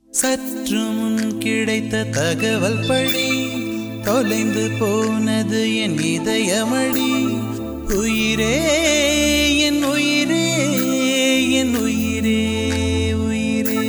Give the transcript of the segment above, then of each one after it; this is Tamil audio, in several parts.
சற்று முன் கிடைத்த தகவல் படி தொலைந்து போனது என் இதயமடி. உயிரே என் உயிரே என் உயிரே உயிரே.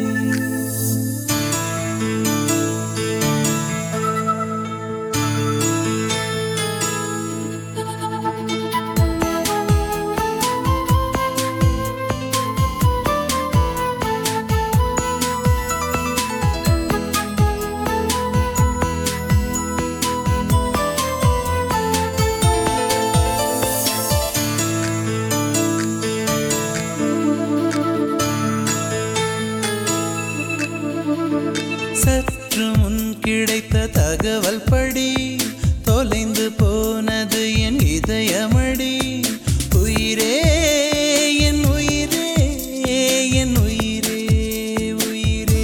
சற்று முன் கிடைத்த தகவல் படி தொலைந்து போனது என் இதயமடி. உயிரே என் உயிரே என் உயிரே உயிரே.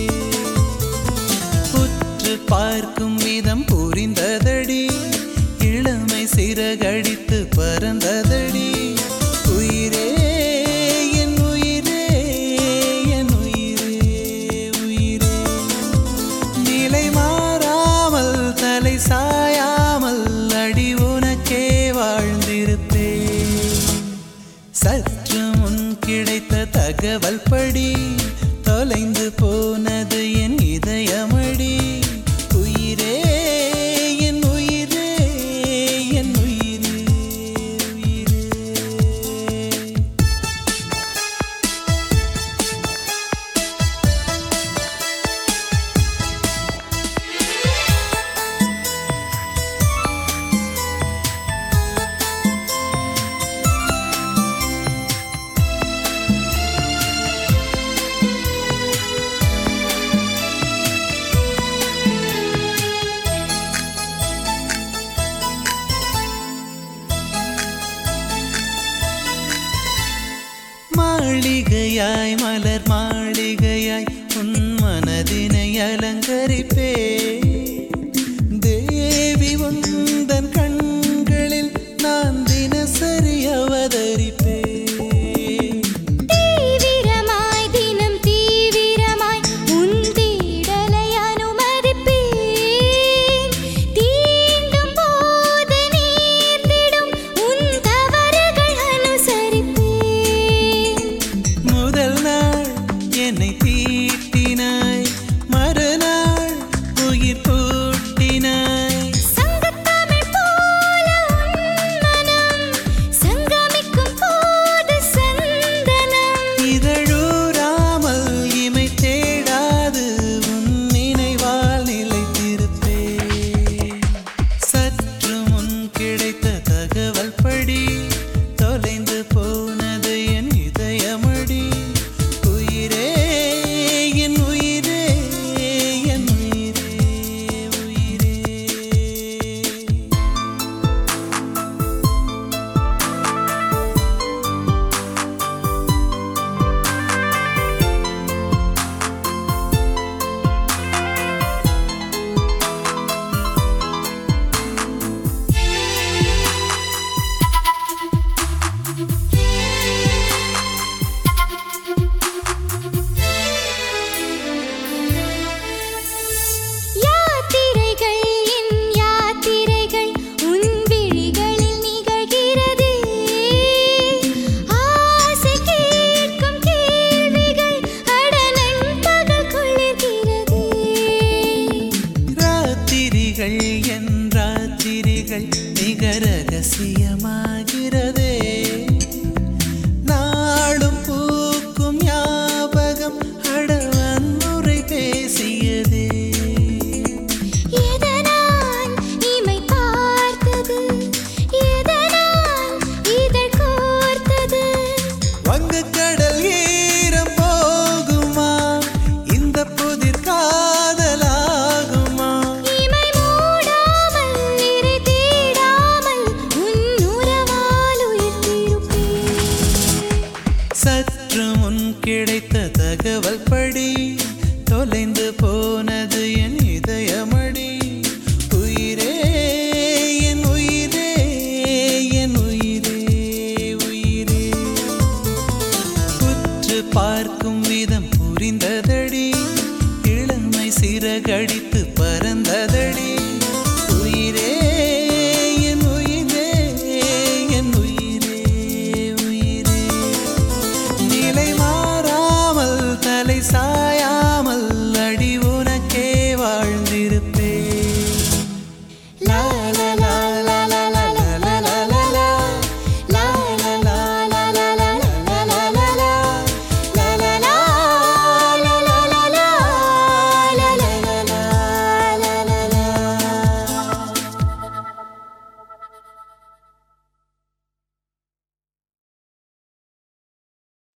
உற்று பார்க்கும் விதம் புரிந்ததடி, இளமை சிறகடித்து பறந்ததடி. உயிரே என் உயிரே என் உயிரே உயிரே. நிலை மாறாமல் தலை சாயாமல் அடி உனக்கே வாழ்ந்திருப்பேன். சற்று முன் கிடைத்த தகவல் படி தொலைந்து போனது என் இதயமடி. உயிரே என் உயிரே என் உயிரே உயிரே. மாளிகையாய் மலர் மாளிகையாய் உன் மனதினை அலங்கரிப்பே. தேவி உந்தன் கண்களில் நான் தினசரி அவதரிப்பே. தீவிரமாய் தினம் தீவிரமாய் உன் தேடலை அனுமதிப்பேன். தீண்டும் போது நேர்ந்திடும் உன் தவறுகள் அனுசரிப்பேன். முதல் நாள் என்னை தீட்டினாய், மறுநாள் உயிர் பூட்டினாய். சங்கத்தமிழ் போல உன் மனம் சங்கமிக்கும் போது சந்தனம். இதழூராமல் இமை தேடாது உன் நினைவால் நிலைத்திருப்பேன். சற்று முன் கிடைத்த தகவல் படி தொலைந்து போனது என் இதயமடி. உயிரே என் உயிரே என் உயிரே உயிரே. யாத்திரைகள் என் யாத்திரைகள் உன் விழிகளில் நிகழ்கிறதே. ஆசை கேட்கும் கேள்விகள் அடனன் பகல் கொள்ளுகிறதே. ராத்திரிகள் என் ராத்திரிகள் மிக ரகசியமாகிறதே. நாளும் பூக்கும் ஞாபகம் அடவன்முறை பேசியதே. எதனால் இமை பார்த்தது, எதனால் இதழ் கோர்த்தது. வங்கக்கடல் ஈரம் போகுமா, இந்த புதிர் காதலாகுமா. இமை மூடாமல் இறை தேடாமல் உன் உறவால் உயிர்த்திருப்பேன். சற்று முன் கிடைத்த தகவல் படி தொலைந்து போனது என் இதயமடி. உயிரே என் உயிரே என் உயிரே உயிரே. உற்று பார்க்கும் விதம் புரிந்ததடி, சிறகடித்த